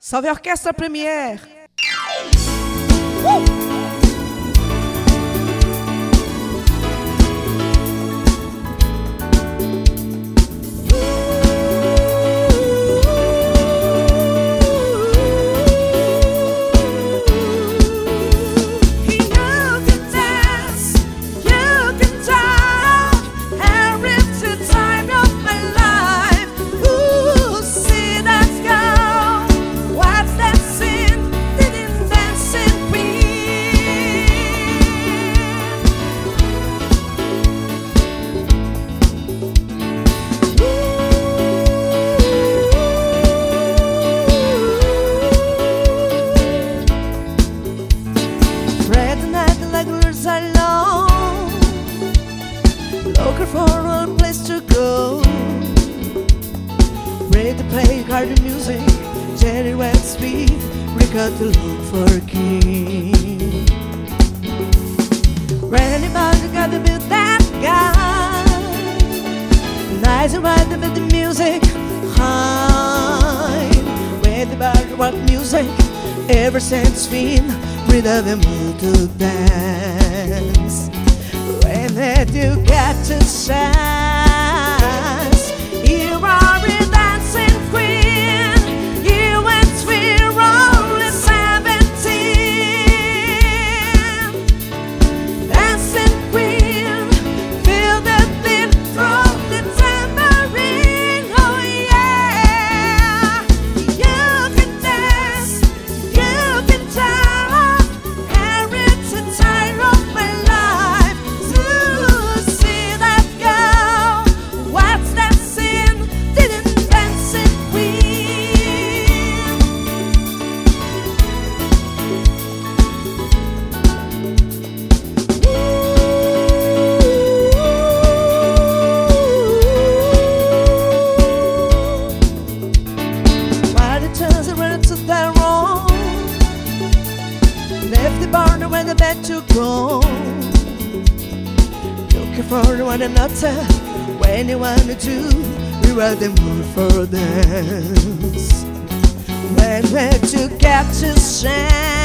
Salve a Orquestra Premiere! Alone, looking for a place to go. Ready to play garden music, Jerry Red Street. We got to look for a king. Anybody got to be that guy? Nice and right with the music high. Ready about rock music, ever since been rid of the mood to dance. When did you get to chance? You are a dancing queen. You and we're only 17. Dancing queen, feel the beat from the tambourine. Oh yeah, you can dance, you can talk. Left the barn when the bed to go. Looking for one another when you wanted to. We were the mood for dance. When did you get to shine?